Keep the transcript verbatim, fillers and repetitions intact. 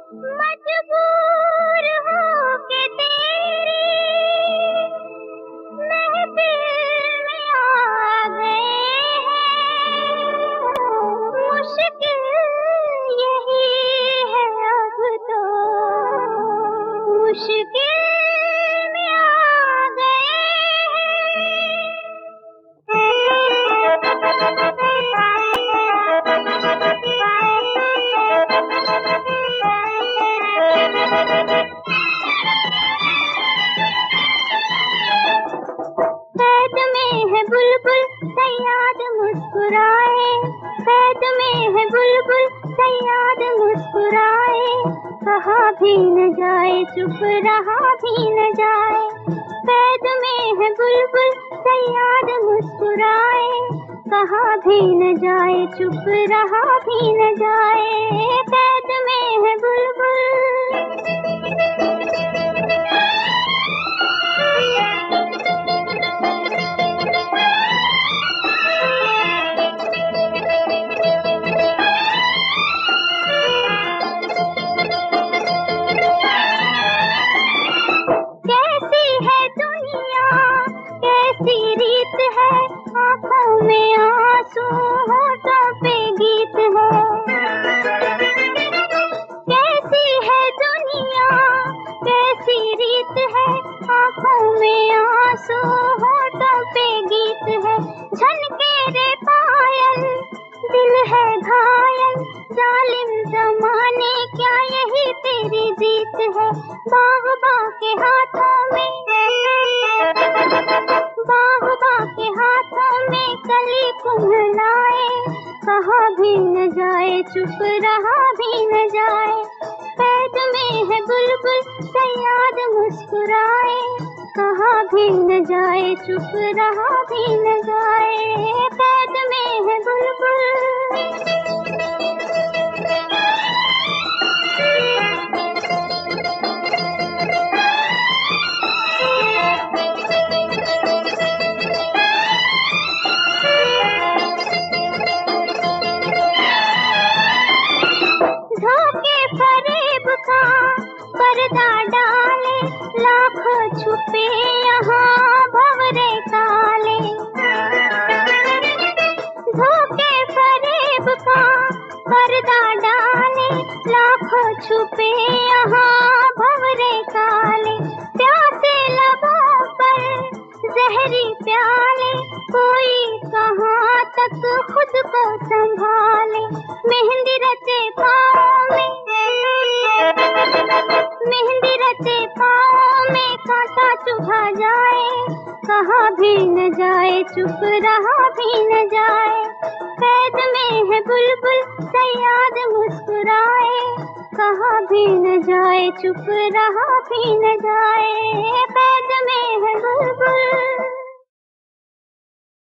मजबूर होके तेरी महफिल में आ गए हैं। मुश्किल यही है अब तो, मुश्किल में आ गए कैद में है बुलबुल सयाद मुस्कुराए, कैद में है बुलबुल सयाद मुस्कुराए। कहा भी न जाए चुप रहा भी न जाए। कैद में है बुलबुल सयाद मुस्कुराए, कहा भी न जाए चुप रहा भी न जाए। कैद में है बुलबुल। कैसी रीत है आँखों में आंसू होठों पे गीत है। कैसी है दुनिया कैसी रीत है आँखों में आंसू होठों पे गीत है। झनके रे पायल दिल है घायल, जालिम जमाने क्या यही तेरी जीत है। बागबा के हाथों में बागबा के हाथों में कली कुम्हलाए। कहा भी न जाए चुप रहा भी न जाए। कैद में है बुलबुल सयाद मुस्कुराए, कहा भी न जाए चुप रहा भी न जाए। कैद में है बुलबुल। धोखे फरेब का पर्दा डाले, लाखों छुपे यहाँ भंवरे काले। धोखे फरेब का पर्दा डाले, लाखों छुपे यहाँ भंवरे काले। प्यासे लबों पर जहरी प्याले, कोई कहाँ तक खुद को संभाले। मेहंदी रचे पाँव में मेहंदी रचे पाँव में कांटा चुभा जाए। कहा भी न जाए चुप रहा भी न जाए। कैद में है बुलबुल सयाद मुस्कुराए, कहा भी न जाए चुप रहा भी न जाए। कैद में है बुलबुल।